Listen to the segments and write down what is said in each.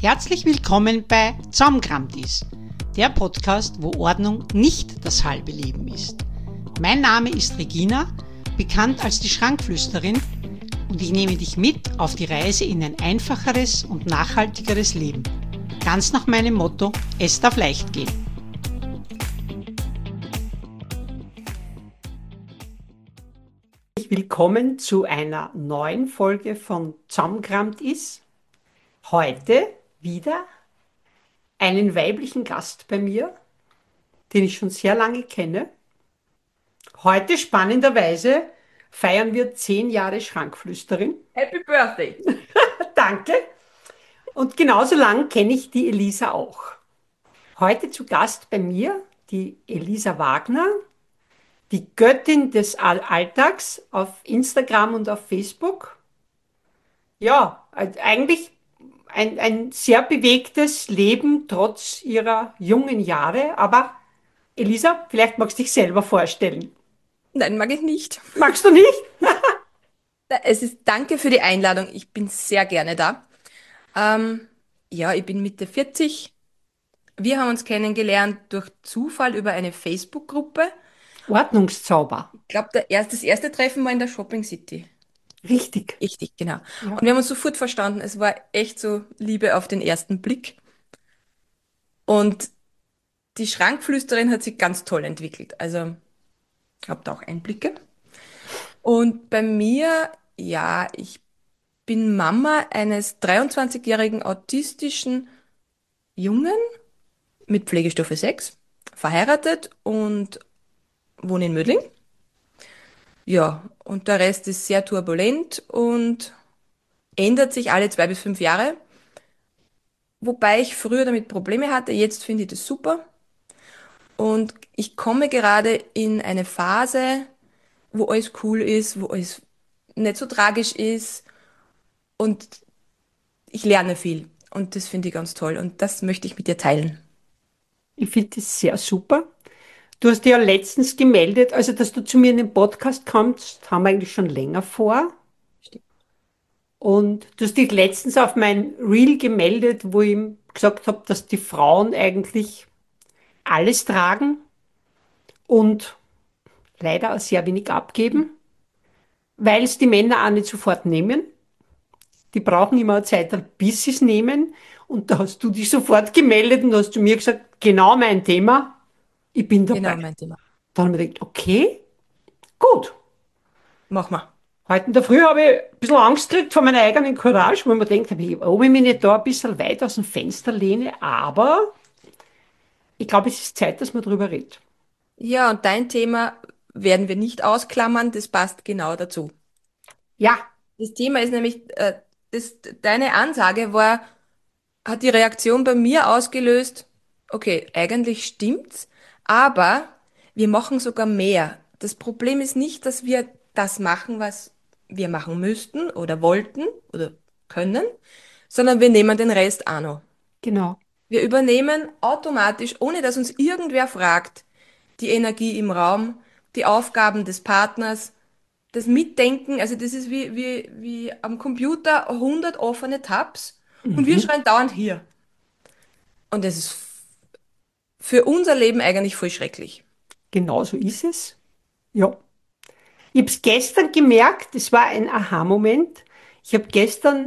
Herzlich willkommen bei Zaumkramt ist, der Podcast, wo Ordnung nicht das halbe Leben ist. Mein Name ist Regina, bekannt als die Schrankflüsterin, und ich nehme dich mit auf die Reise in ein einfacheres und nachhaltigeres Leben. Ganz nach meinem Motto, es darf leicht gehen. Willkommen zu einer neuen Folge von Zaumkramt ist. Heute wieder einen weiblichen Gast bei mir, den ich schon sehr lange kenne. Heute spannenderweise feiern wir 10 Jahre Schrankflüsterin. Happy Birthday! Danke. Und genauso lang kenne ich die Elisa auch. Heute zu Gast bei mir die Elisa Wagner, die Göttin des Alltags auf Instagram und auf Facebook. Ja, eigentlich ein sehr bewegtes Leben trotz ihrer jungen Jahre. Aber Elisa, vielleicht magst du dich selber vorstellen. Nein, mag ich nicht. Magst du nicht? Danke für die Einladung. Ich bin sehr gerne da. Ähm, ja, ich bin Mitte 40. Wir haben uns kennengelernt durch Zufall über eine Facebook-Gruppe. Ordnungszauber. Ich glaube, das erste Treffen war in der Shopping City. Richtig. Richtig, genau. Und Ja. wir haben uns sofort verstanden. Es war echt so Liebe auf den ersten Blick. Und die Schrankflüsterin hat sich ganz toll entwickelt. Also, ich habe da auch Einblicke. Und bei mir, ja, ich bin Mama eines 23-jährigen autistischen Jungen mit Pflegestufe 6, verheiratet und wohne in Mödling. Ja, und der Rest ist sehr turbulent und ändert sich alle 2 bis 5 Jahre. Wobei ich früher damit Probleme hatte, jetzt finde ich das super. Und ich komme gerade in eine Phase, wo alles cool ist, wo alles nicht so tragisch ist und ich lerne viel. Und das finde ich ganz toll und das möchte ich mit dir teilen. Ich finde das sehr super. Du hast ja letztens gemeldet, also dass du zu mir in den Podcast kommst, haben wir eigentlich schon länger vor. Und du hast dich letztens auf mein Reel gemeldet, wo ich ihm gesagt habe, dass die Frauen eigentlich alles tragen und leider auch sehr wenig abgeben, weil es die Männer auch nicht sofort nehmen. Die brauchen immer eine Zeit, bis sie es nehmen. Und da hast du dich sofort gemeldet und hast zu mir gesagt, genau mein Thema, ich bin Genau dabei. mein Thema. Dann habe ich gedacht, okay, gut. Mach mal. Heute in der Früh habe ich ein bisschen Angst gekriegt vor meiner eigenen Courage, weil man denkt, ob ich mich nicht da ein bisschen weit aus dem Fenster lehne, aber ich glaube, es ist Zeit, dass man drüber redet. Ja, und dein Thema werden wir nicht ausklammern, das passt genau dazu. Ja, Das Thema ist nämlich, deine Ansage hat die Reaktion bei mir ausgelöst, okay, eigentlich stimmt's, aber wir machen sogar mehr. Das Problem ist nicht, dass wir das machen, was wir machen müssten oder wollten oder können, sondern wir nehmen den Rest auch noch. genau. Wir übernehmen automatisch, ohne dass uns irgendwer fragt, die Energie im Raum, die Aufgaben des Partners, das Mitdenken. Also das ist wie am Computer 100 offene Tabs und wir Mhm. schreien dauernd hier. Und das ist für unser Leben eigentlich voll schrecklich. Genau so ist es. Ja. Ich habe es gestern gemerkt, es war ein Aha-Moment. Ich habe gestern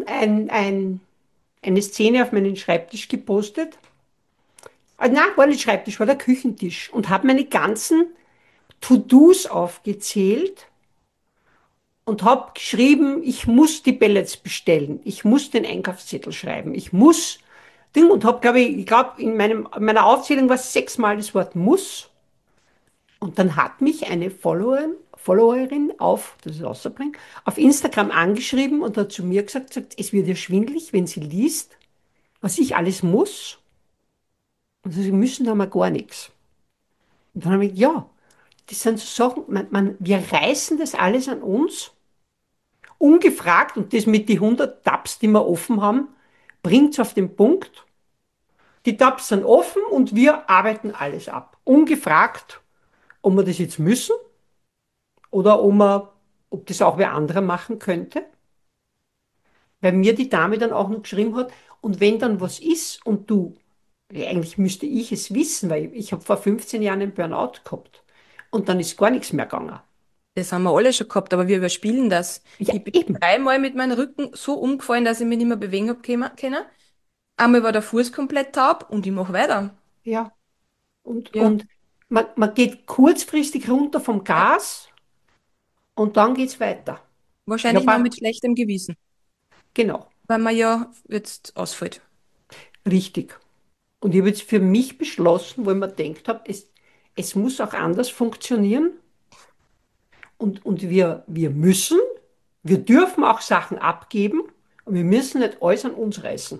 eine Szene auf meinen Schreibtisch gepostet. Nein, war nicht Schreibtisch, war der Küchentisch. Und habe meine ganzen To-Dos aufgezählt und habe geschrieben, ich muss die Pellets bestellen. Ich muss den Einkaufszettel schreiben. Ich muss Ding und habe, glaube ich, in meiner Aufzählung war 6-mal das Wort muss. Und dann hat mich eine Followerin das ist außerbringen, auf Instagram angeschrieben und hat zu mir gesagt, es wird ihr schwindelig, wenn sie liest, was ich alles muss. Und sie müssen haben wir gar nichts. Und dann habe ich, ja, das sind so Sachen, wir reißen das alles an uns, ungefragt, und das mit die 100 Tabs, die wir offen haben, bringt es auf den Punkt. Die Tabs sind offen und wir arbeiten alles ab. Ungefragt, ob wir das jetzt müssen oder ob das auch wer anderer machen könnte. weil mir die Dame dann auch noch geschrieben hat, und wenn dann was ist und du, ja, eigentlich müsste ich es wissen, weil ich habe vor 15 Jahren einen Burnout gehabt und dann ist gar nichts mehr gegangen. Das haben wir alle schon gehabt, aber wir überspielen das. Ja, Ich bin eben. dreimal mit meinem Rücken so umgefallen, dass ich mich nicht mehr bewegen hab können. Einmal war der Fuß komplett taub und ich mache weiter. Ja. Und, Ja, und man geht kurzfristig runter vom ja. Gas und dann geht's weiter. Ich Wahrscheinlich habe noch auch, mit schlechtem Gewissen, genau, weil man ja jetzt ausfällt. richtig. Und ich habe jetzt für mich beschlossen, wo ich mir gedacht habe, es muss auch anders funktionieren und wir müssen, wir dürfen auch Sachen abgeben und wir müssen nicht alles an uns reißen.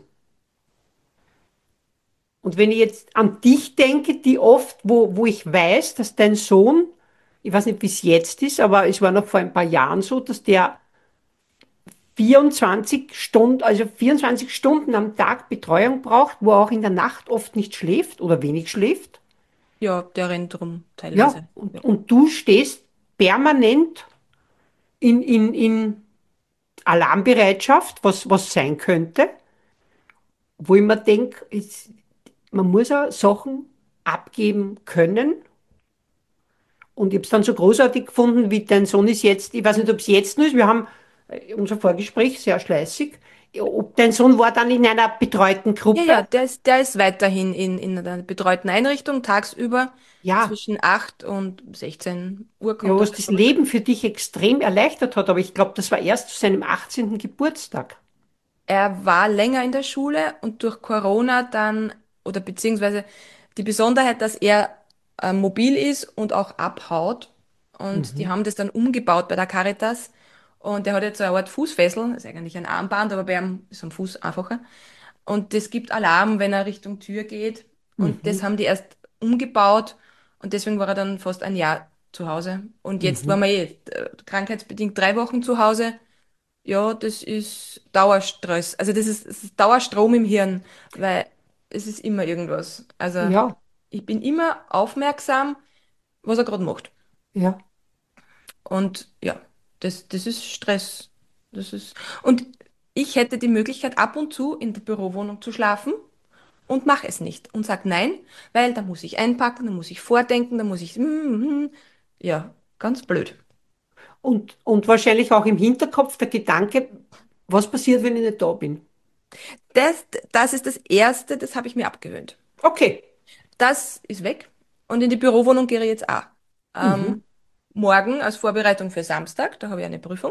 Und wenn ich jetzt an dich denke, die oft, wo ich weiß, dass dein Sohn, ich weiß nicht, wie es jetzt ist, aber es war noch vor ein paar Jahren so, dass der 24 Stunden, also 24 Stunden am Tag Betreuung braucht, wo er auch in der Nacht oft nicht schläft oder wenig schläft. Ja, der rennt rum, Ja, teilweise. Ja. und du stehst permanent in Alarmbereitschaft, was sein könnte, wo ich mir denke, man muss auch Sachen abgeben können. Und ich habe es dann so großartig gefunden, wie dein Sohn ist jetzt, ich weiß nicht, ob es jetzt nur ist, wir haben unser Vorgespräch sehr schleißig, ob dein Sohn war dann in einer betreuten Ja, Gruppe. ja, der ist weiterhin in einer betreuten Einrichtung, tagsüber Ja, zwischen 8 und 16 Uhr ja, kommt er was mal das zurück. Leben für dich extrem erleichtert hat, aber ich glaube, das war erst zu seinem 18. Geburtstag. Er war länger in der Schule und durch Corona dann, oder beziehungsweise die Besonderheit, dass er mobil ist und auch abhaut. Und die Mhm. haben das dann umgebaut bei der Caritas. Und der hat jetzt so eine Art Fußfessel, das ist eigentlich ein Armband, aber bei ihm ist am Fuß einfacher. Und das gibt Alarm, wenn er Richtung Tür geht. Und das Mhm. haben die erst umgebaut. Und deswegen war er dann fast ein Jahr zu Hause. Und jetzt waren Mhm. wir krankheitsbedingt 3 Wochen zu Hause. Ja, das ist Dauerstress. Also das ist Dauerstrom im Hirn, weil es ist immer irgendwas. Also Ja, ich bin immer aufmerksam, was er gerade macht. ja, Und ja, das ist Stress. Das ist, und ich hätte die Möglichkeit, ab und zu in der Bürowohnung zu schlafen und mache es nicht und sage nein, weil da muss ich einpacken, da muss ich vordenken, da muss ich, ja, ganz blöd. und wahrscheinlich auch im Hinterkopf der Gedanke, was passiert, wenn ich nicht da bin? Das, das ist das Erste, das habe ich mir abgewöhnt. Okay. Das ist weg. Und in die Bürowohnung gehe ich jetzt auch. Mhm. Ähm, morgen als Vorbereitung für Samstag, da habe ich eine Prüfung.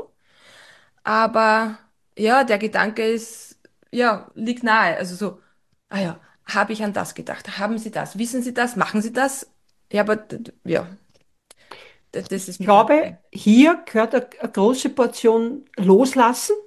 Aber ja, der Gedanke ist, ja, liegt nahe. Also so, ah ja, habe ich an das gedacht? Haben Sie das? Wissen Sie das? Machen Sie das? Ja, aber ja, das Ich ist mittlerweile. glaube, hier gehört eine große Portion Loslassen,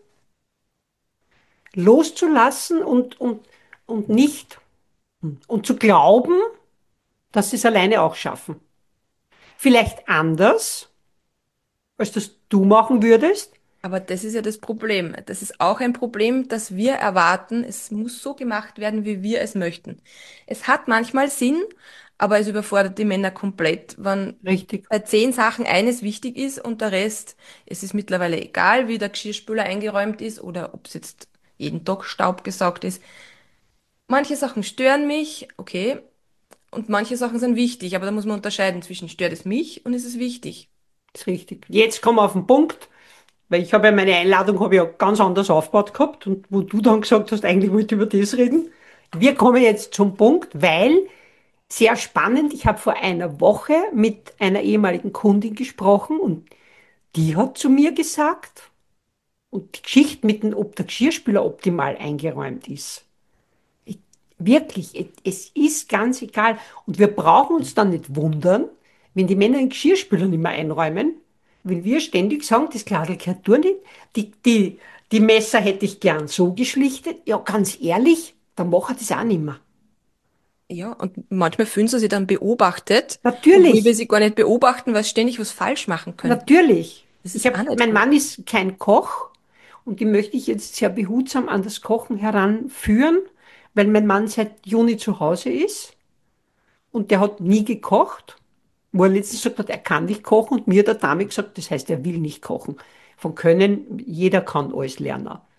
loszulassen und nicht, und zu glauben, dass sie es alleine auch schaffen. Vielleicht anders, als das du machen würdest. Aber das ist ja das Problem. Das ist auch ein Problem, dass wir erwarten, es muss so gemacht werden, wie wir es möchten. Es hat manchmal Sinn, aber es überfordert die Männer komplett, wenn Richtig. bei 10 Sachen eines wichtig ist und der Rest, es ist mittlerweile egal, wie der Geschirrspüler eingeräumt ist oder ob es jetzt jeden Tag Staub gesaugt ist. Manche Sachen stören mich, okay, und manche Sachen sind wichtig, aber da muss man unterscheiden zwischen stört es mich und ist es wichtig. Das ist richtig. Jetzt kommen wir auf den Punkt, weil ich habe ja meine Einladung habe ich ja ganz anders aufgebaut gehabt und wo du dann gesagt hast, eigentlich wollte ich über das reden. Wir kommen jetzt zum Punkt, weil sehr spannend, ich habe vor einer Woche mit einer ehemaligen Kundin gesprochen und die hat zu mir gesagt, und die Geschichte mit dem, ob der Geschirrspüler optimal eingeräumt ist. Ich, wirklich, es ist ganz egal. Und wir brauchen uns dann nicht wundern, wenn die Männer den Geschirrspüler nicht mehr einräumen, wenn wir ständig sagen, das Gladl gehört durch nicht, die Messer hätte ich gern so geschlichtet. Ja, ganz ehrlich, dann mache ich das auch nicht mehr. Ja, und manchmal fühlen sie sich dann beobachtet, obwohl wir Natürlich, sie gar nicht beobachten, weil sie ständig was falsch machen könnten. natürlich. Das ist auch nicht Mein gut. Mann ist kein Koch und die möchte ich jetzt sehr behutsam an das Kochen heranführen, weil mein Mann seit Juni zu Hause ist und der hat nie gekocht, wo er letztens gesagt hat, er kann nicht kochen und mir hat der Dame gesagt, das heißt, er will nicht kochen. Von Können, jeder kann alles lernen.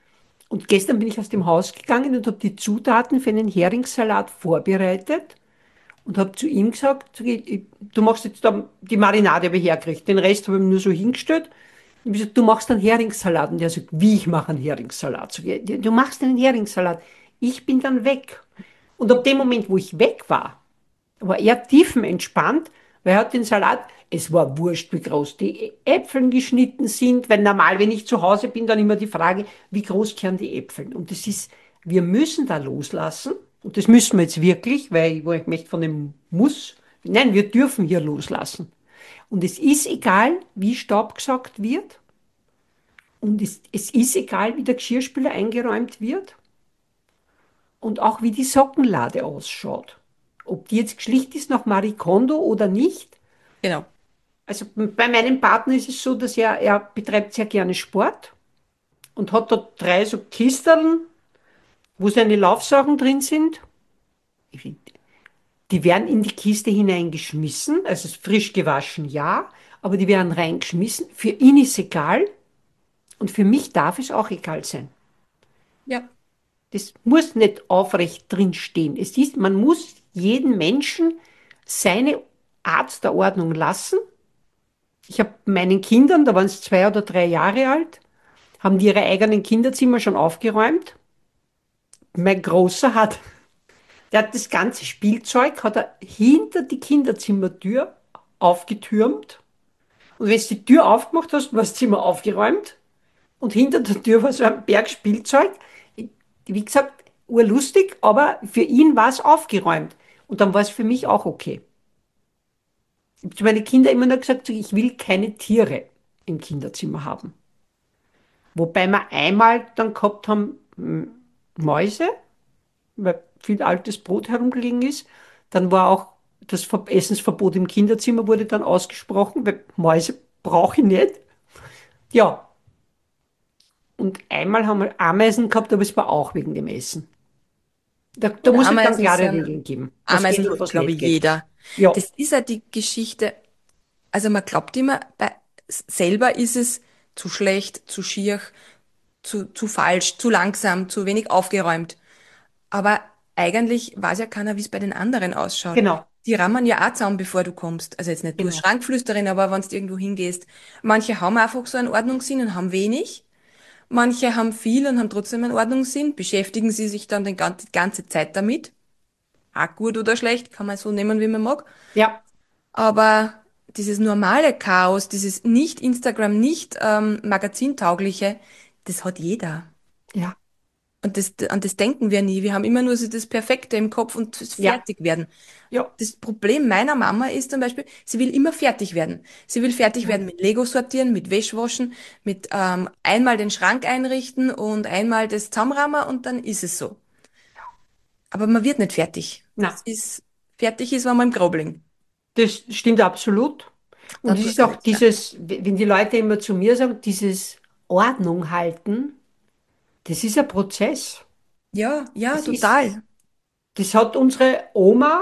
Und gestern bin ich aus dem Haus gegangen und habe die Zutaten für einen Heringssalat vorbereitet und habe zu ihm gesagt, du machst jetzt da die Marinade habe ich hergekriegt, den Rest habe ich mir nur so hingestellt. Und ich gesagt, du machst einen Heringssalat. Und der sagt, wie ich mache einen Heringssalat? Sag ich, du machst einen Heringssalat. Ich bin dann weg. Und ab dem Moment, wo ich weg war er tiefenentspannt, weil er hat den Salat, es war wurscht, wie groß die Äpfel geschnitten sind, weil normal, wenn ich zu Hause bin, dann immer die Frage, wie groß kehren die Äpfel? Und das ist, wir müssen da loslassen, und das müssen wir jetzt wirklich, weil ich möchte von dem Muss, nein, wir dürfen hier loslassen. Und es ist egal, wie Staub gesaugt wird, und es ist egal, wie der Geschirrspüler eingeräumt wird, und auch wie die Sockenlade ausschaut. Ob die jetzt geschlicht ist nach Marie Kondo oder nicht. Genau. Also bei meinem Partner ist es so, dass er betreibt sehr gerne Sport und hat dort drei so Kisteln, wo seine Laufsachen drin sind. Die werden in die Kiste hineingeschmissen, also frisch gewaschen, ja, aber die werden reingeschmissen. Für ihn ist egal und für mich darf es auch egal sein. Ja, Das muss nicht aufrecht drin stehen. Es ist, man muss jeden Menschen seine Art der Ordnung lassen. Ich habe meinen Kindern, da waren es 2 oder 3 Jahre alt, haben die ihre eigenen Kinderzimmer schon aufgeräumt. Mein Großer der hat das ganze Spielzeug, hat er hinter die Kinderzimmertür aufgetürmt. Und wenn du die Tür aufgemacht hast, war das Zimmer aufgeräumt. Und hinter der Tür war so ein Berg Spielzeug. Wie gesagt, urlustig, aber für ihn war es aufgeräumt. Und dann war es für mich auch okay. Ich habe zu meinen Kindern immer nur gesagt, so, ich will keine Tiere im Kinderzimmer haben. Wobei wir einmal dann gehabt haben, Mäuse, weil viel altes Brot herumgelegen ist. Dann war auch das Essensverbot im Kinderzimmer wurde dann ausgesprochen, weil Mäuse brauche ich nicht. Ja, und einmal haben wir Ameisen gehabt, aber es war auch wegen dem Essen. Da und muss es dann Ameisen klare Regeln sind, geben, was geht Ameisen und hat, was glaube nicht ich, geht. jeder. Ja, Das ist ja die Geschichte. Also man glaubt immer, selber ist es zu schlecht, zu schier, zu falsch, zu langsam, zu wenig aufgeräumt. Aber eigentlich weiß ja keiner, wie es bei den anderen ausschaut. genau, Die rammern ja auch zusammen, bevor du kommst. Also jetzt nicht du als genau. Schrankflüsterin, aber wenn du irgendwo hingehst. Manche haben einfach so einen Ordnungssinn und haben wenig. Manche haben viel und haben trotzdem einen Ordnungssinn, beschäftigen sie sich dann die ganze Zeit damit. Auch gut oder schlecht, kann man so nehmen, wie man mag. Ja, Aber dieses normale Chaos, dieses nicht Instagram, nicht magazintaugliche, das hat jeder. ja, Und an das denken wir nie. Wir haben immer nur so das Perfekte im Kopf und das ja, fertig werden. ja, Das Problem meiner Mama ist zum Beispiel, sie will immer fertig werden. Sie will fertig ja, werden mit Lego sortieren, mit Wäschwaschen, mit einmal den Schrank einrichten und einmal das Zusammenrahmen und dann ist es so. Aber man wird nicht fertig. na, Fertig ist, wenn man im Grobling. das stimmt absolut. Und Dann es ist tust du auch nichts mehr. dieses, wenn die Leute immer zu mir sagen, dieses Ordnung halten, das ist ein Prozess. Ja, ja, Das ist, total. das hat unsere Oma,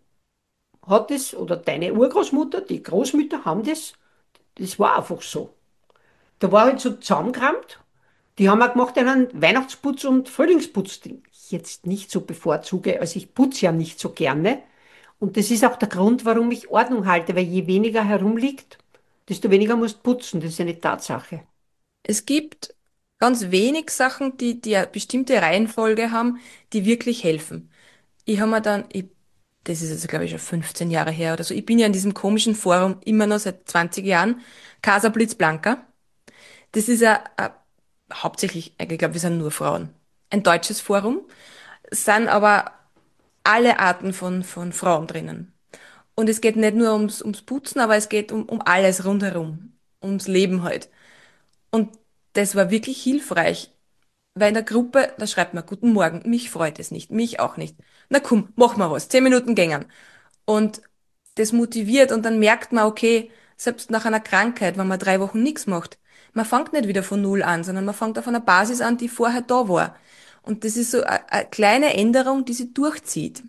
hat es, oder deine Urgroßmutter, die Großmütter haben das, das war einfach so. Da war halt so zusammengerammt. Die haben auch gemacht einen Weihnachtsputz und Frühlingsputz, den ich jetzt nicht so bevorzuge. Also ich putze ja nicht so gerne. Und das ist auch der Grund, warum ich Ordnung halte, weil je weniger herumliegt, desto weniger musst du putzen. Das ist eine Tatsache. Es gibt ganz wenig Sachen, die eine bestimmte Reihenfolge haben, die wirklich helfen. Ich habe mir dann, das ist jetzt glaube ich schon 15 Jahre her oder so, ich bin ja in diesem komischen Forum immer noch seit 20 Jahren, Casa Blitz Blanca. Das ist hauptsächlich, ich glaube, wir sind nur Frauen. Ein deutsches Forum, es sind aber alle Arten von Frauen drinnen. Und es geht nicht nur ums Putzen, aber es geht um alles rundherum. Ums Leben halt. Und das war wirklich hilfreich. Weil in der Gruppe, da schreibt man, guten Morgen, mich freut es nicht, mich auch nicht. Na komm, mach mal was, 10 Minuten gängern. Und das motiviert und dann merkt man, okay, selbst nach einer Krankheit, wenn man 3 Wochen nichts macht, man fängt nicht wieder von Null an, sondern man fängt auf einer Basis an, die vorher da war. Und das ist so eine kleine Änderung, die sich durchzieht.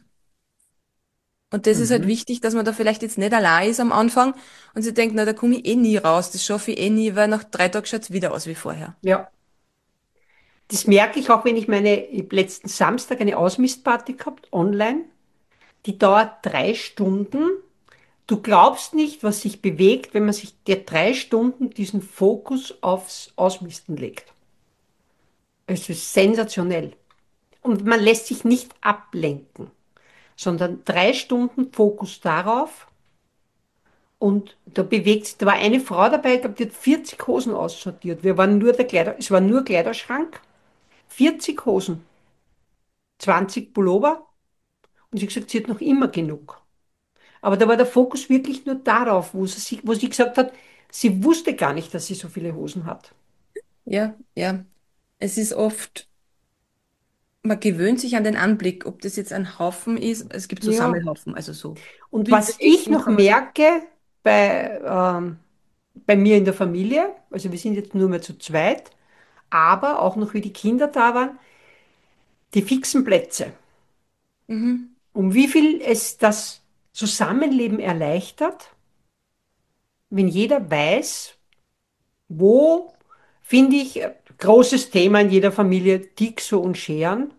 Und das ist halt Mhm. wichtig, dass man da vielleicht jetzt nicht allein ist am Anfang und sie denkt, na, da komme ich eh nie raus, das schaffe ich eh nie, weil nach 3 Tagen schaut's wieder aus wie vorher. Ja. Das merke ich auch, wenn ich hab letzten Samstag eine Ausmistparty gehabt, online. Die dauert 3 Stunden. Du glaubst nicht, was sich bewegt, wenn man sich der 3 Stunden diesen Fokus aufs Ausmisten legt. Es ist sensationell. Und man lässt sich nicht ablenken, sondern 3 Stunden Fokus darauf. Und da bewegt sich, da war eine Frau dabei, ich glaube, die hat 40 Hosen aussortiert. Wir waren nur es war nur Kleiderschrank, 40 Hosen, 20 Pullover und sie hat gesagt, sie hat noch immer genug. Aber da war der Fokus wirklich nur darauf, wo sie gesagt hat, sie wusste gar nicht, dass sie so viele Hosen hat. Ja, ja. Es ist oft, man gewöhnt sich an den Anblick, ob das jetzt ein Haufen ist. Es gibt so Ja. Sammelhaufen, also so Und was ich Wildbedeckung noch kann man sagen. merke bei mir in der Familie, also wir sind jetzt nur mehr zu zweit, aber auch noch wie die Kinder da waren, die fixen Plätze. Mhm. Um wie viel es das Zusammenleben erleichtert, wenn jeder weiß, wo, finde ich, großes Thema in jeder Familie, Dixo und Scheren.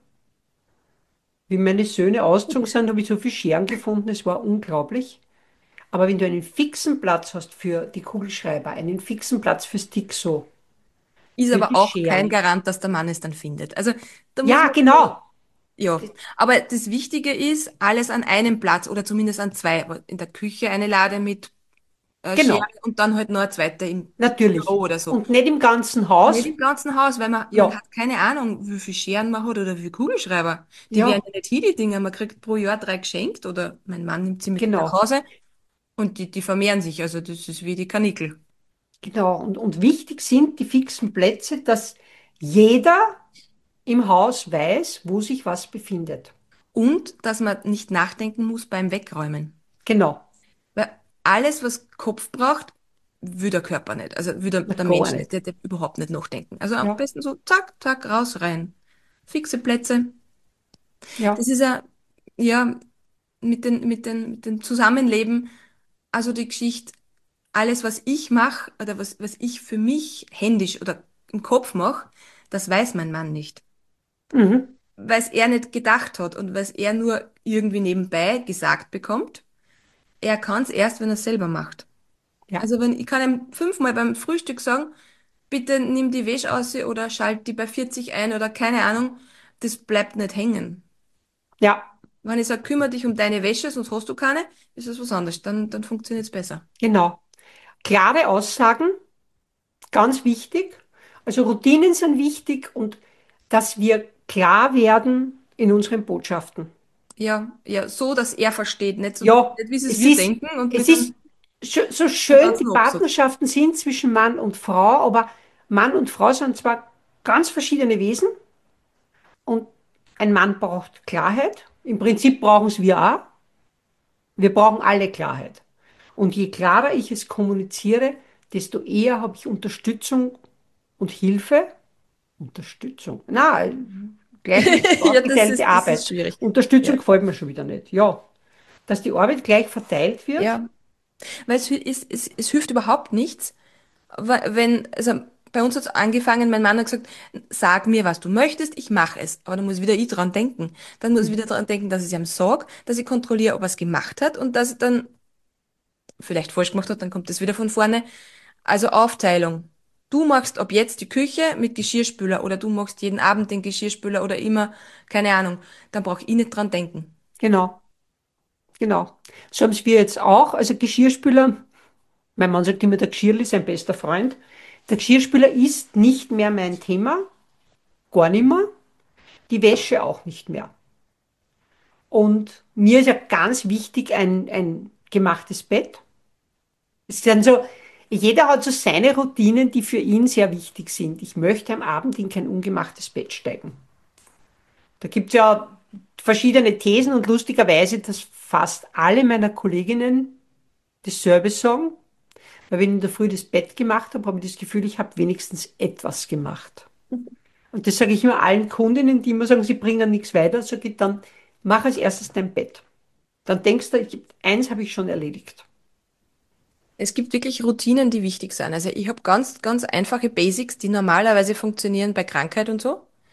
Wie meine Söhne ausgezogen sind, habe ich so viel Scheren gefunden, es war unglaublich. Aber wenn du einen fixen Platz hast für die Kugelschreiber, einen fixen Platz fürs Dixo, Ist für aber die auch kein Scheren. Garant, dass der Mann es dann findet. Also da muss Ja, man schon, genau. ja. Aber das Wichtige ist, alles an einem Platz oder zumindest an zwei. Aber in der Küche eine Lade mit Schere Genau. und dann halt noch eine zweite im Natürlich. Büro oder so. Und nicht im ganzen Nicht Haus. im ganzen Haus, weil man Ja, hat keine Ahnung, wie viel Scheren man hat oder wie viel Kugelschreiber. Die werden ja, ja nicht hin, die Dinger. Man kriegt pro Jahr 3 geschenkt oder mein Mann nimmt sie mit nach genau. Hause und die vermehren sich. Also das ist wie die Karnickel. Genau. Und wichtig sind die fixen Plätze, dass jeder im Haus weiß, wo sich was befindet. Und dass man nicht nachdenken muss beim Wegräumen. Genau. Weil alles, was Kopf braucht, will der Körper nicht. Also will Na, der gar Mensch nicht. nicht. Der überhaupt nicht nachdenken. Also am Ja, besten so zack, zack, raus, rein. Fixe Plätze. Das ja. ist ja, mit dem Zusammenleben, also die Geschichte, alles, was ich mache oder was ich für mich händisch oder im Kopf mache, das weiß mein Mann nicht. Mhm. Weil es er nicht gedacht hat und weil es er nur irgendwie nebenbei gesagt bekommt. Er kann es erst, wenn er es selber macht. Ja, Also wenn ich kann ihm 5-mal beim Frühstück sagen, bitte nimm die Wäsche aus oder schalt die bei 40 ein oder keine Ahnung, das bleibt nicht hängen. ja, Wenn ich sage, kümmere dich um deine Wäsche, sonst hast du keine, ist das was anderes. Dann funktioniert es besser. genau. Klare Aussagen, ganz wichtig. Also Routinen sind wichtig und dass wir klar werden in unseren Botschaften. Ja, ja, so, dass er versteht, Ja, nicht wie es wir denken und es mit einem ist so dem schön, die ganzen Absatz. Partnerschaften sind zwischen Mann und Frau, aber Mann und Frau sind zwar ganz verschiedene Wesen und ein Mann braucht Klarheit. Im Prinzip brauchen es wir auch. Wir brauchen alle Klarheit. Und je klarer ich es kommuniziere, desto eher habe ich Unterstützung und Hilfe. Unterstützung. Na, gleich Ja, aufgeteilte das ist Arbeit. schwierig. Unterstützung Ja, gefällt mir schon wieder nicht. Ja, dass die Arbeit gleich verteilt wird. ja. Weil es hilft überhaupt nichts, also bei uns hat es angefangen, mein Mann hat gesagt, sag mir, was du möchtest, ich mache es. Aber dann muss wieder ich dran denken. Dann muss ich wieder Mhm. dran denken, dass ich ihm sage, dass ich kontrolliere, ob er es gemacht hat und dass er dann vielleicht falsch gemacht hat, dann kommt es wieder von vorne. Also Aufteilung. Du machst ab jetzt die Küche mit Geschirrspüler oder du machst jeden Abend den Geschirrspüler oder immer, keine Ahnung. Dann brauche ich nicht dran denken. Genau, genau. So haben es wir jetzt auch. Also Geschirrspüler, mein Mann sagt immer, der Geschirrli ist sein bester Freund. Der Geschirrspüler ist nicht mehr mein Thema, gar nicht mehr. Die Wäsche auch nicht mehr. Und mir ist ja ganz wichtig ein gemachtes Bett. Es sind so, jeder hat so seine Routinen, die für ihn sehr wichtig sind. Ich möchte am Abend in kein ungemachtes Bett steigen. Da gibt es ja verschiedene Thesen und lustigerweise, dass fast alle meiner Kolleginnen dasselbe sagen. Weil wenn ich in der Früh das Bett gemacht habe, habe ich das Gefühl, ich habe wenigstens etwas gemacht. Und das sage ich immer allen Kundinnen, die immer sagen, sie bringen nichts weiter, sage ich dann, mach als erstes dein Bett. Dann denkst du, eins habe ich schon erledigt. Es gibt wirklich Routinen, die wichtig sind. Also ich habe ganz, ganz einfache Basics, die normalerweise funktionieren bei Krankheit und so.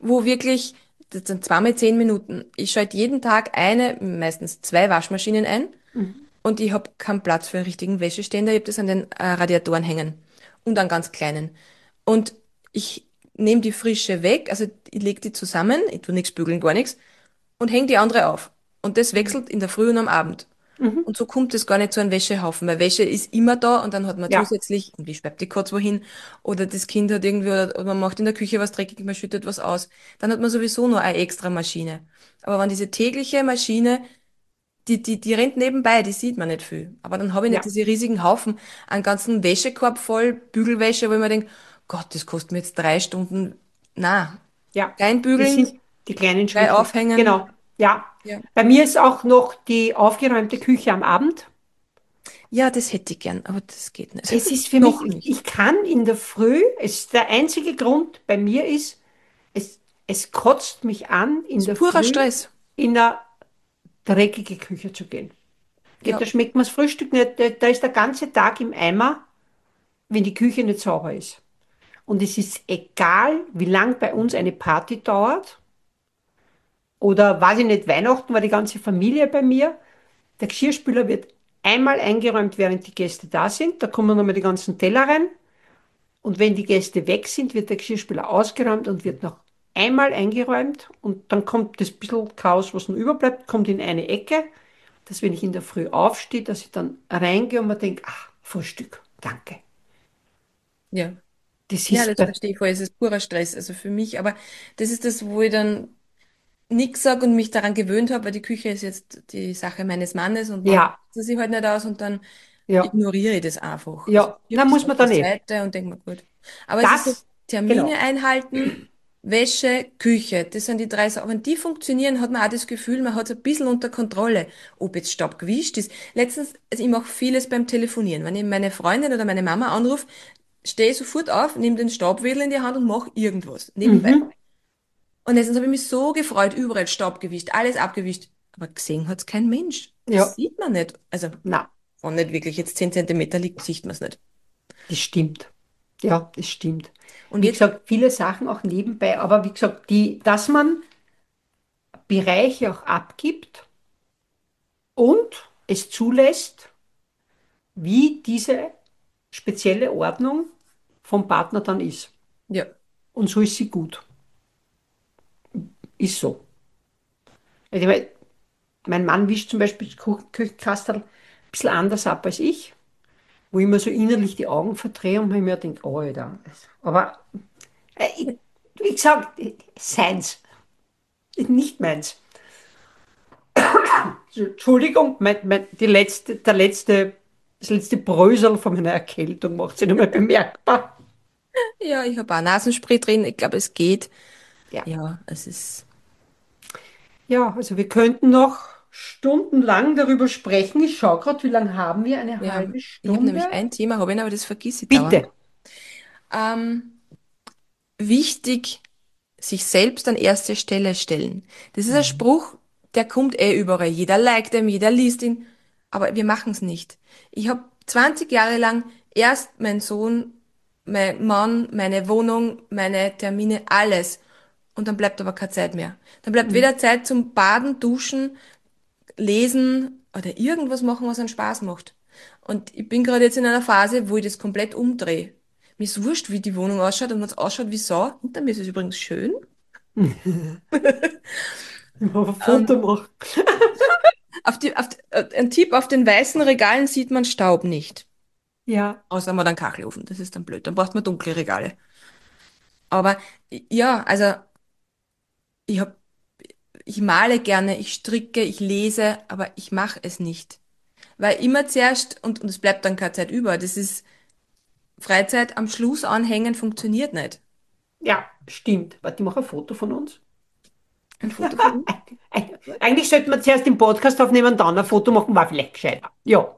wo wirklich, das sind zweimal 10 Minuten. Ich schalte jeden Tag eine, meistens zwei Waschmaschinen ein Mhm. und ich habe keinen Platz für einen richtigen Wäscheständer. Ich habe das an den Radiatoren hängen und an ganz kleinen. Und ich nehme die Frische weg, also ich lege die zusammen, ich tue nichts bügeln, gar nichts, und hänge die andere auf. Und das Mhm. wechselt in der Früh und am Abend. Mhm. Und so kommt es gar nicht zu einem Wäschehaufen, weil Wäsche ist immer da und dann hat man Ja, zusätzlich, irgendwie schweibt die Katze wohin oder das Kind hat irgendwie, oder man macht in der Küche was dreckig, man schüttet was aus. Dann hat man sowieso nur eine extra Maschine. Aber wenn diese tägliche Maschine, die rennt nebenbei, die sieht man nicht viel. Aber dann habe ich nicht ja, diese riesigen Haufen, einen ganzen Wäschekorb voll Bügelwäsche, wo ich mir denke, Gott, das kostet mir jetzt 3 Stunden. Na, ja. klein Das bügeln, sind die kleinen gleich Schritte. aufhängen. Genau. Ja. Ja. Bei mir ist auch noch die aufgeräumte Küche am Abend. Ja, das hätte ich gern, aber das geht nicht. Es ist für mich, Noch nicht. ich kann in der Früh, der einzige Grund bei mir ist, es kotzt mich an, in Das ist der purer Früh Stress. in eine dreckige Küche zu gehen. Ja, Da schmeckt mir das Frühstück nicht, da ist der ganze Tag im Eimer, wenn die Küche nicht sauber ist. Und es ist egal, wie lang bei uns eine Party dauert oder weiß ich nicht, Weihnachten war die ganze Familie bei mir. Der Geschirrspüler wird einmal eingeräumt, während die Gäste da sind. Da kommen nochmal die ganzen Teller rein. Und wenn die Gäste weg sind, wird der Geschirrspüler ausgeräumt und wird noch einmal eingeräumt. Und dann kommt das bisschen Chaos, was noch überbleibt, kommt in eine Ecke, dass wenn ich in der Früh aufstehe, dass ich dann reingehe und mir denke, ach, Frühstück, danke. ja. Das Ja, ist das verstehe ich voll. Es ist purer Stress, also für mich. Aber das ist das, wo ich dann nichts sage und mich daran gewöhnt habe, weil die Küche ist jetzt die Sache meines Mannes und manchmal ja, sieht sie halt nicht aus und dann ja, ignoriere ich das einfach. Also ja, ich schiebe na das muss auf man die dann eh. Seite und denke mir, gut. Aber es ist so, Das, Termine genau. einhalten, Wäsche, Küche, das sind die drei Sachen. Wenn die funktionieren, hat man auch das Gefühl, man hat es ein bisschen unter Kontrolle, ob jetzt Staub gewischt ist. Letztens, also ich mache vieles beim Telefonieren. Wenn ich meine Freundin oder meine Mama anrufe, stehe ich sofort auf, nehme den Staubwedel in die Hand und mache irgendwas nebenbei. Mhm. Und letztens habe ich mich so gefreut, überall Staub gewischt, alles abgewischt. Aber gesehen hat's kein Mensch. Das Ja, sieht man nicht. Also, na, wenn nicht wirklich jetzt 10 Zentimeter liegt, sieht man es nicht. das stimmt. Ja, das stimmt. Und Wie jetzt, gesagt, viele Sachen auch nebenbei, aber wie gesagt, dass man Bereiche auch abgibt und es zulässt, wie diese spezielle Ordnung vom Partner dann ist. ja, Und so ist sie gut. Ist so. Also, ich mein, mein Mann wischt zum Beispiel das Küchenkastel ein bisschen anders ab als ich, wo ich mir so innerlich die Augen verdrehe und mir denke, oh, Alter. Aber ich sag, seins, nicht meins. Entschuldigung, das letzte Brösel von meiner Erkältung macht sich nochmal bemerkbar. ja, ich habe auch Nasenspray drin. Ich glaube, es geht. Ja. Ja, es ist, Ja, also wir könnten noch stundenlang darüber sprechen. Ich schaue gerade, wie lange haben wir? Eine halbe ich habe Stunde? nämlich ein Thema, habe ich, aber das vergesse ich dauernd. Bitte. Ähm, Wichtig, sich selbst an erste Stelle stellen. Das ist ein Mhm. Spruch, der kommt eh überall. Jeder liked ihn, jeder liest ihn, aber wir machen es nicht. Ich habe 20 Jahre lang erst mein Sohn, mein Mann, meine Wohnung, meine Termine, alles. Und dann bleibt aber keine Zeit mehr. Dann bleibt Mhm. weder Zeit zum Baden, Duschen, Lesen oder irgendwas machen, was einen Spaß macht. Und ich bin gerade jetzt in einer Phase, wo ich das komplett umdrehe. Mir ist wurscht, wie die Wohnung ausschaut und wenn es ausschaut wie Sau. Hinter mir ist es übrigens schön. Ein Foto Ähm, machen. ein Tipp, auf den weißen Regalen sieht man Staub nicht. Ja, Außer man hat einen Kachelofen. Das ist dann blöd. Dann braucht man dunkle Regale. Aber ja, also ich hab, ich male gerne, ich stricke, ich lese, aber ich mache es nicht. Weil immer zuerst, und es bleibt dann keine Zeit über, das ist Freizeit am Schluss anhängen funktioniert nicht. ja, stimmt. Warte, ich mache ein Foto von uns. Ein Foto von uns? Eigentlich sollte man zuerst den Podcast aufnehmen und dann ein Foto machen, war vielleicht gescheiter. Ja.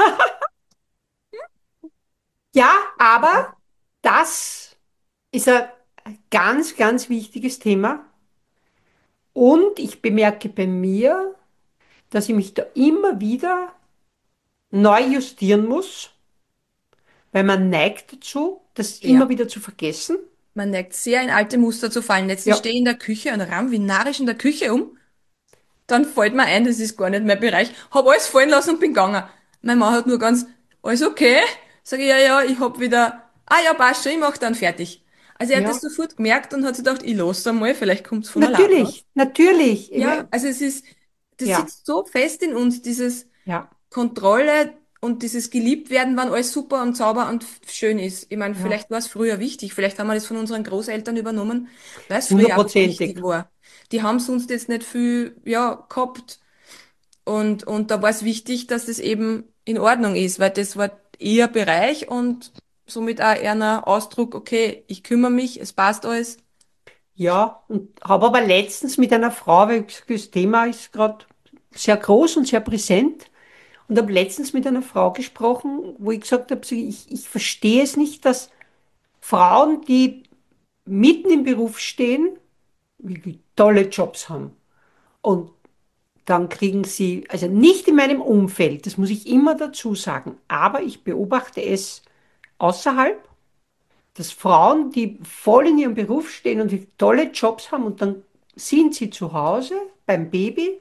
Ja, aber das ist ein ganz, ganz wichtiges Thema. Und ich bemerke bei mir, dass ich mich da immer wieder neu justieren muss, weil man neigt dazu, das immer Ja. wieder zu vergessen. man neigt sehr in alte Muster zu fallen. Jetzt ich Ja, stehe in der Küche und ramm wie narrisch in der Küche um, dann fällt mir ein, das ist gar nicht mein Bereich. Hab alles fallen lassen und bin gegangen. Mein Mann hat nur ganz, alles okay? Sag ich, ja, ja, ich hab wieder, ah ja, passt schon, ich mach dann fertig. Also er hat das ja. sofort gemerkt und hat sich gedacht, ich lasse einmal, vielleicht kommt's von allein, ne? Natürlich, natürlich. Ja, also das Ja, sitzt so fest in uns, dieses ja, Kontrolle und dieses Geliebtwerden, wann alles super und sauber und schön ist. Ich meine, ja. vielleicht war es früher wichtig, vielleicht haben wir das von unseren Großeltern übernommen, weil es früher einfach Hundertprozentig. wichtig war. Die haben sonst jetzt nicht viel, ja, gehabt. Und da war es wichtig, dass das eben in Ordnung ist, weil das war ihr Bereich und somit auch eher ein Ausdruck, okay, ich kümmere mich, es passt alles. Ja, und habe aber letztens mit einer Frau, weil ich gesagt, das Thema ist gerade sehr groß und sehr präsent, und habe letztens mit einer Frau gesprochen, wo ich gesagt habe, ich verstehe es nicht, dass Frauen, die mitten im Beruf stehen, wirklich tolle Jobs haben. Und dann kriegen sie, also nicht in meinem Umfeld, das muss ich immer dazu sagen, aber ich beobachte es außerhalb, dass Frauen, die voll in ihrem Beruf stehen und die tolle Jobs haben und dann sind sie zu Hause beim Baby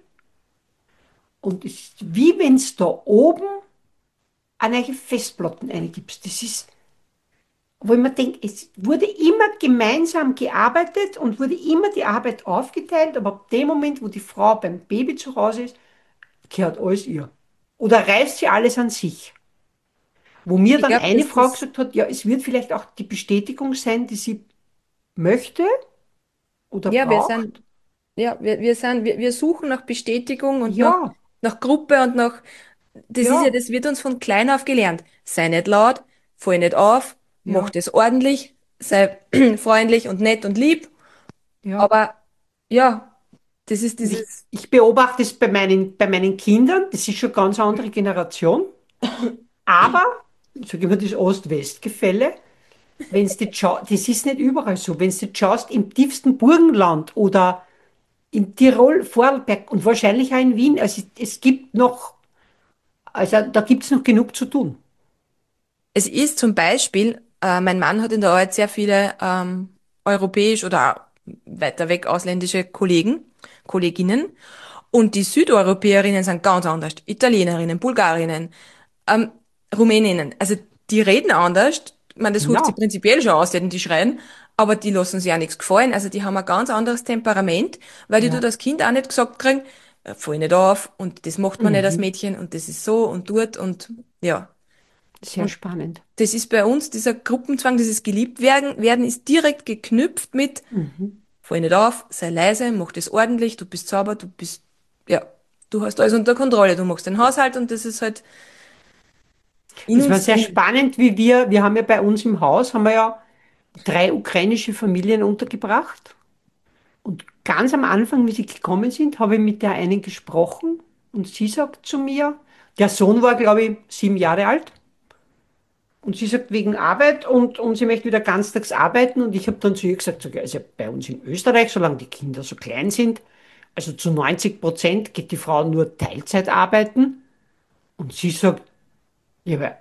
und es ist wie wenn es da oben an eine Festplatten eingibst. Das ist, wo ich mir denke, es wurde immer gemeinsam gearbeitet und wurde immer die Arbeit aufgeteilt, aber ab dem Moment, wo die Frau beim Baby zu Hause ist, gehört alles ihr. Oder reißt sie alles an sich. Wo mir Ich dann glaube, eine dass Frau das, gesagt hat, ja, es wird vielleicht auch die Bestätigung sein, die sie möchte oder ja, wir sind braucht. wir suchen nach Bestätigung und Ja, nach Gruppe und nach, das ist ja, ja, das wird uns von klein auf gelernt. Sei nicht laut, fall nicht auf, mach ja, das ordentlich, sei freundlich und nett und lieb. ja. Aber ja, das ist Und ich, dieses, ich beobachte es bei meinen Kindern, das ist schon eine ganz andere Generation, aber, sage ich mal, das Ost-West-Gefälle, das ist nicht überall so, wenn du schaust, im tiefsten Burgenland oder in Tirol, Vorarlberg und wahrscheinlich auch in Wien, also es gibt noch, also da gibt es noch genug zu tun. es ist zum Beispiel, mein Mann hat in der Arbeit sehr viele europäisch oder auch weiter weg ausländische Kollegen, Kolleginnen. Und die Südeuropäerinnen sind ganz anders. Italienerinnen, Bulgarinnen, ähm, Rumäninnen. Also die reden anders. Ich meine, das hört sich Ja, prinzipiell schon aus, denn die schreien, aber die lassen sich ja nichts gefallen. Also die haben ein ganz anderes Temperament, weil die dort ja, als Kind auch nicht gesagt kriegen, fall nicht auf und das macht man nicht als mhm. Mädchen und das ist so und dort und ja. Sehr Und spannend. das ist bei uns, dieser Gruppenzwang, dieses Geliebtwerden ist direkt geknüpft mit, Mhm. fall nicht auf, sei leise, mach das ordentlich, du bist sauber, du bist, ja, du hast alles unter Kontrolle, du machst den Haushalt und das ist halt in Das war uns sehr drin. spannend, wie wir haben ja bei uns im Haus, haben wir ja 3 ukrainische Familien untergebracht. Und ganz am Anfang, wie sie gekommen sind, habe ich mit der einen gesprochen und sie sagt zu mir, der Sohn war, glaube ich, 7 Jahre alt. Und sie sagt wegen Arbeit und sie möchte wieder ganztags arbeiten. Und ich habe dann zu ihr gesagt, so, also bei uns in Österreich, solange die Kinder so klein sind, also zu 90% geht die Frau nur Teilzeit arbeiten. Und sie sagt, ja, aber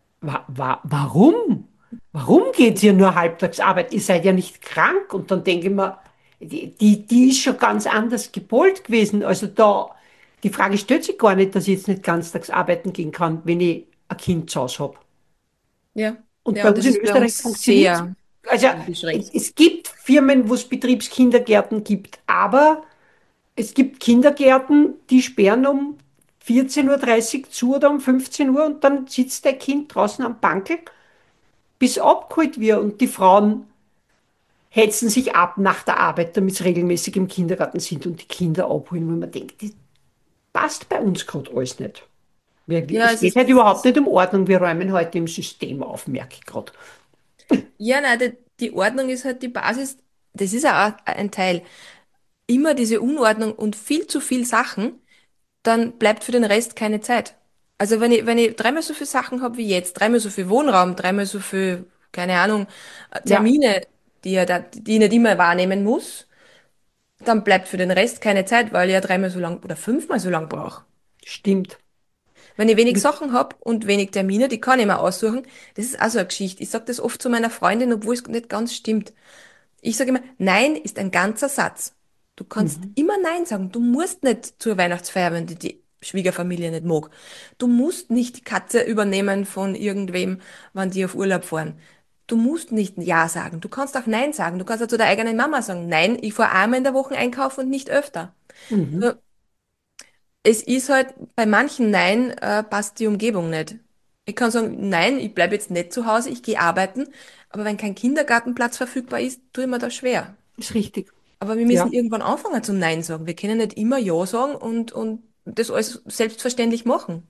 warum? Warum geht ihr nur halbtags arbeiten? Ihr seid ja nicht krank. Und dann denke ich mir, die ist schon ganz anders gepolt gewesen. Also da, die Frage stellt sich gar nicht, dass ich jetzt nicht ganztags arbeiten gehen kann, wenn ich ein Kind zu Hause habe. Ja, Und ja, bei und uns das in ist bei Österreich uns funktioniert es. sehr Also beschränkt. es gibt Firmen, wo es Betriebskindergärten gibt, aber es gibt Kindergärten, die sperren um 14:30 Uhr zu oder um 15 Uhr und dann sitzt der Kind draußen am Bankel, bis abgeholt wird. Und die Frauen hetzen sich ab nach der Arbeit, damit sie regelmäßig im Kindergarten sind und die Kinder abholen, wo man denkt, das passt bei uns gerade alles nicht. Ja, Es geht halt überhaupt nicht um Ordnung, wir räumen heute im System auf, merke ich gerade. ja, nein, die Ordnung ist halt die Basis, das ist auch ein Teil. Immer diese Unordnung und viel zu viel Sachen, dann bleibt für den Rest keine Zeit. Also wenn ich dreimal so viele Sachen habe wie jetzt, dreimal so viel Wohnraum, dreimal so viel, keine Ahnung, Ja, Termine, die ich nicht immer wahrnehmen muss, dann bleibt für den Rest keine Zeit, weil ich ja dreimal so lang oder fünfmal so lang brauche. stimmt. Wenn ich wenig Sachen hab und wenig Termine, die kann ich mir aussuchen, das ist auch so eine Geschichte. Ich sag das oft zu meiner Freundin, obwohl es nicht ganz stimmt. Ich sage immer, Nein ist ein ganzer Satz. Du kannst Mhm. immer Nein sagen. Du musst nicht zur Weihnachtsfeier, wenn die Schwiegerfamilie nicht mag. Du musst nicht die Katze übernehmen von irgendwem, wenn die auf Urlaub fahren. Du musst nicht Ja sagen. Du kannst auch Nein sagen. Du kannst auch zu der eigenen Mama sagen, nein, ich fahre einmal in der Woche einkaufen und nicht öfter. Mhm. Nur, es ist halt, bei manchen Nein, passt die Umgebung nicht. Ich kann sagen, nein, ich bleibe jetzt nicht zu Hause, ich gehe arbeiten, aber wenn kein Kindergartenplatz verfügbar ist, tue ich mir das schwer. Ist richtig. Aber wir müssen Ja. irgendwann anfangen zum Nein sagen. Wir können nicht immer Ja sagen und das alles selbstverständlich machen.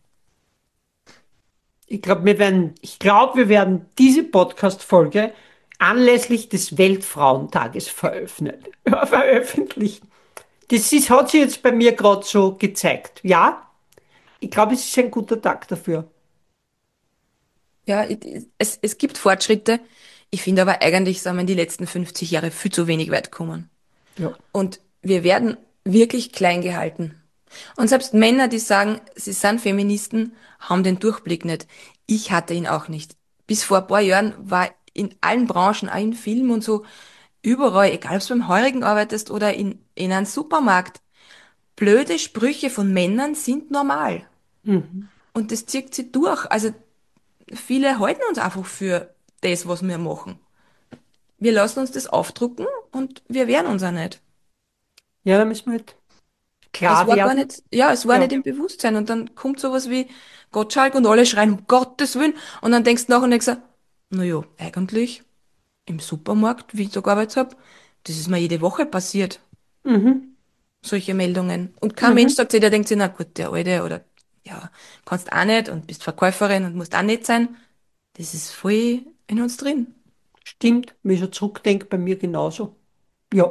Ich glaube, wir werden diese Podcast-Folge anlässlich des Weltfrauentages veröffentlichen. Hat sich jetzt bei mir gerade so gezeigt. Ja, ich glaube, es ist ein guter Tag dafür. Ja, es gibt Fortschritte. Ich finde aber eigentlich, sind wir in die letzten 50 Jahre viel zu wenig weit gekommen. Ja. Und wir werden wirklich klein gehalten. Und selbst Männer, die sagen, sie sind Feministen, haben den Durchblick nicht. Ich hatte ihn auch nicht. Bis vor ein paar Jahren war in allen Branchen, auch in Film und so, überall, egal ob du beim Heurigen arbeitest oder in einem Supermarkt, blöde Sprüche von Männern sind normal. Mhm. Und das zieht sich durch. Also viele halten uns einfach für das, was wir machen. Wir lassen uns das aufdrucken und wir wehren uns auch nicht. Ja, da müssen wir halt Es klar war gar werden. nicht, ja, es war nicht Ja. im Bewusstsein. Und dann kommt sowas wie Gottschalk und alle schreien, um Gottes Willen. Und dann denkst du nachher und denkst, na ja, eigentlich im Supermarkt, wie ich da gearbeitet habe, das ist mir jede Woche passiert, Mhm. solche Meldungen. Und kein Mensch Mhm. sagt sich, der denkt sich, na gut, der Alte oder ja, kannst auch nicht und bist Verkäuferin und musst auch nicht sein. Das ist voll in uns drin. Stimmt, wenn ich so zurückdenke, bei mir genauso. Ja,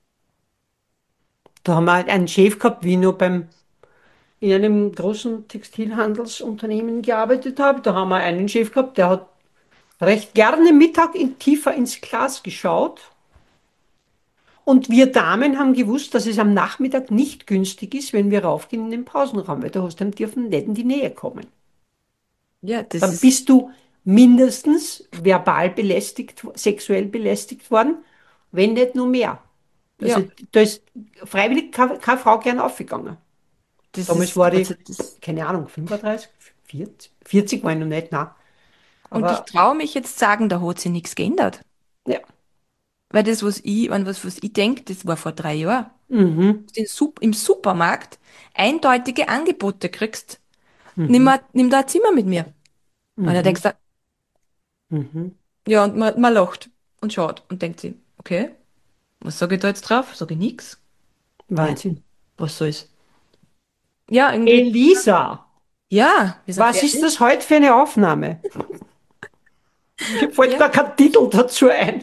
da haben wir halt einen Chef gehabt, wie ich noch in einem großen Textilhandelsunternehmen gearbeitet habe. Da haben wir einen Chef gehabt, der hat recht gerne tiefer ins Glas geschaut. Und wir Damen haben gewusst, dass es am Nachmittag nicht günstig ist, wenn wir raufgehen in den Pausenraum, weil da hast du dem dürfen nicht in die Nähe kommen. Ja, das Dann ist, bist du mindestens verbal belästigt, sexuell belästigt worden, wenn nicht nur mehr. Also ja, da ist freiwillig keine Frau gern aufgegangen. das Damals ist, war also die, das, keine Ahnung, 35, 40, 40 war ich noch nicht, nein. und ich Aber traue mich jetzt sagen, da hat sich nichts geändert. ja, Weil das, was ich denke, das war vor 3 Jahren. mhm, Im Supermarkt eindeutige Angebote kriegst, mhm, nimm da ein Zimmer mit mir. Und dann mhm, denkst du, mhm. ja, und man lacht und schaut und denkt sich, okay, was sage ich da jetzt drauf? Sage ich nix? Hä? Wahnsinn. Was soll's? Ja, irgendwie, Elisa, ja, wir sind was ist fertig. das heute für eine Aufnahme? Mir fällt Ja, gar kein Titel dazu ein.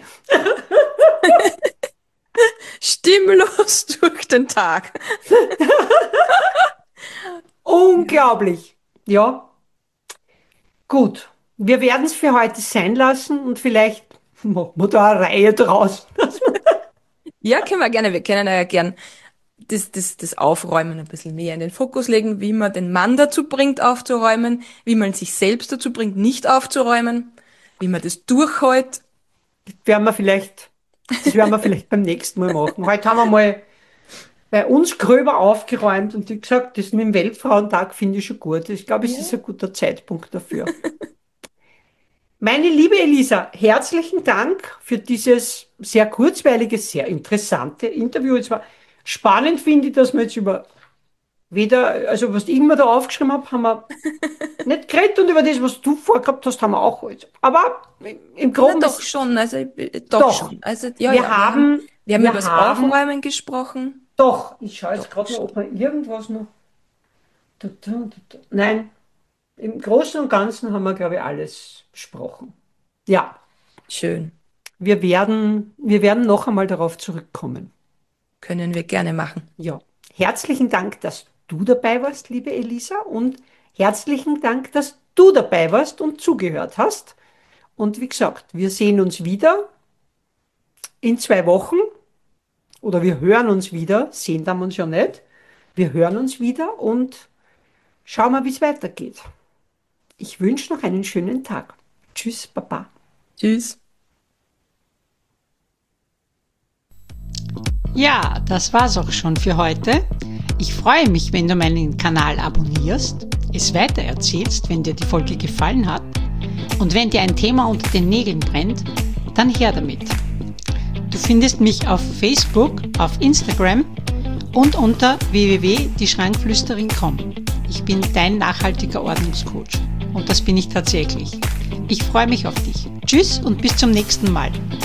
stimmlos durch den Tag. Ja. Unglaublich. Ja, gut. Wir werden es für heute sein lassen und vielleicht machen wir da eine Reihe draus. Ja, können wir gerne. Wir können ja gern das Aufräumen ein bisschen mehr in den Fokus legen, wie man den Mann dazu bringt, aufzuräumen, wie man sich selbst dazu bringt, nicht aufzuräumen, wie man das durchhält. Werden wir vielleicht, das werden wir vielleicht beim nächsten Mal machen. Heute haben wir mal bei uns gröber aufgeräumt und wie gesagt, das mit dem Weltfrauentag finde ich schon gut. Ich glaube, es ist Ja. ein guter Zeitpunkt dafür. Meine liebe Elisa, herzlichen Dank für dieses sehr kurzweilige, sehr interessante Interview. Es war spannend, finde ich, dass wir jetzt über also was ich mir da aufgeschrieben habe, haben wir nicht geredet und über das, was du vorgehabt hast, haben wir auch heute. Aber im Na Groben doch ist schon, also doch doch. schon. Also ja, Wir ja, haben, wir haben über wir das haben Aufräumen gesprochen. doch. Ich schaue jetzt Doch gerade mal, schon. ob wir irgendwas noch. Nein, im Großen und Ganzen haben wir, glaube ich, alles besprochen. Ja, Schön. wir werden noch einmal darauf zurückkommen. Können wir gerne machen. Ja, herzlichen Dank, dass du dabei warst, liebe Elisa, und herzlichen Dank, dass du dabei warst und zugehört hast. Und wie gesagt, wir sehen uns wieder in 2 Wochen oder wir hören uns wieder, sehen wir uns ja nicht. Wir hören uns wieder und Schauen wir, wie es weitergeht. Ich wünsche noch einen schönen Tag. Tschüss, Baba. Tschüss. Ja, das war's auch schon für heute. Ich freue mich, wenn du meinen Kanal abonnierst, es weitererzählst, wenn dir die Folge gefallen hat, und wenn dir ein Thema unter den Nägeln brennt, dann her damit. Du findest mich auf Facebook, auf Instagram und unter www.dieschrankflüsterin.com. Ich bin dein nachhaltiger Ordnungscoach und das bin ich tatsächlich. Ich freue mich auf dich. Tschüss und bis zum nächsten Mal.